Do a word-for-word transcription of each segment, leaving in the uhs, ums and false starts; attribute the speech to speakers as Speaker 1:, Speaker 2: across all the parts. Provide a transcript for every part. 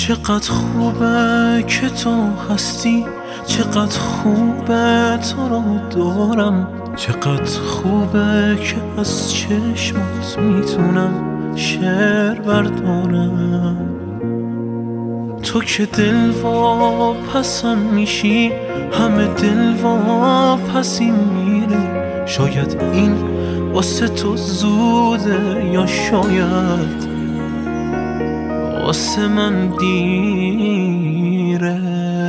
Speaker 1: چقدر خوبه که تو هستی، چقدر خوبه تو رو دارم، چقدر خوبه که از چشمات میتونم شعر بردارم. تو که دل واپسم میشی، همه دل واپسی میره. شاید این واسه تو زوده یا شاید واسه من دیره.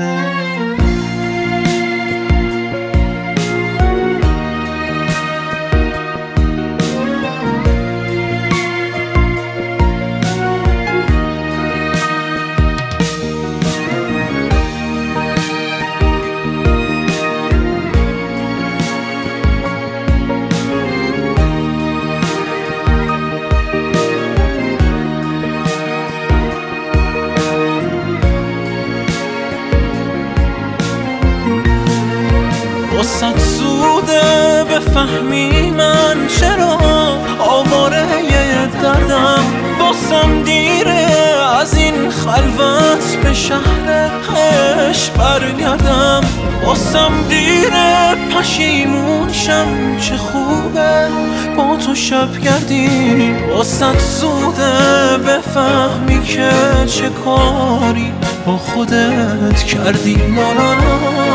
Speaker 1: واسه زوده بفهمی من چرا آواره دردم، واسم دیره از این خلوت به شهر عشق برگردم، واسم دیره پشیمون شم چه خوبه با تو شب گردی. واسه زوده بفهمی که چه کاری با خودت کردی. لا لا لا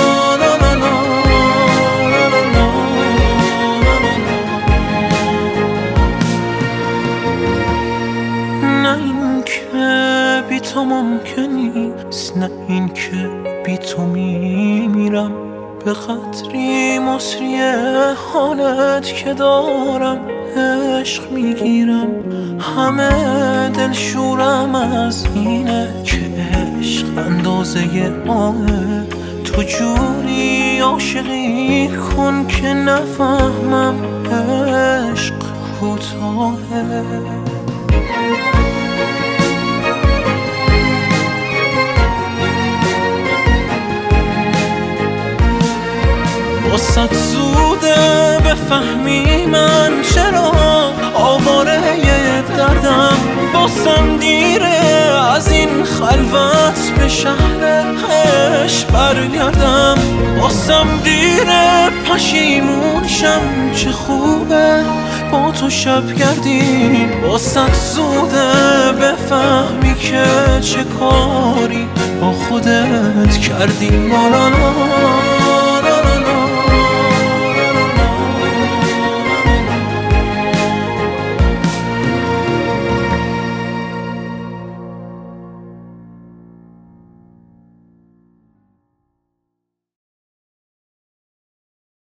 Speaker 1: بی تو ممکن نیست، نه این که بی تو میمیرم. به قدری مصری حالت که دارم عشق میگیرم. همه دل شورم از اینه که عشق اندازه آهه. تو جوری عاشقی کن که نفهمم عشق کوتاهه. واسه زوده بفهمی من چرا آواره دردم، واسم دیره از این خلوت به شهر عشق برگردم، واسم دیره پشیمون شم چه خوبه با تو شب گردی. واسه زوده بفهمی که چه کاری با خودت کردی. لا لا لا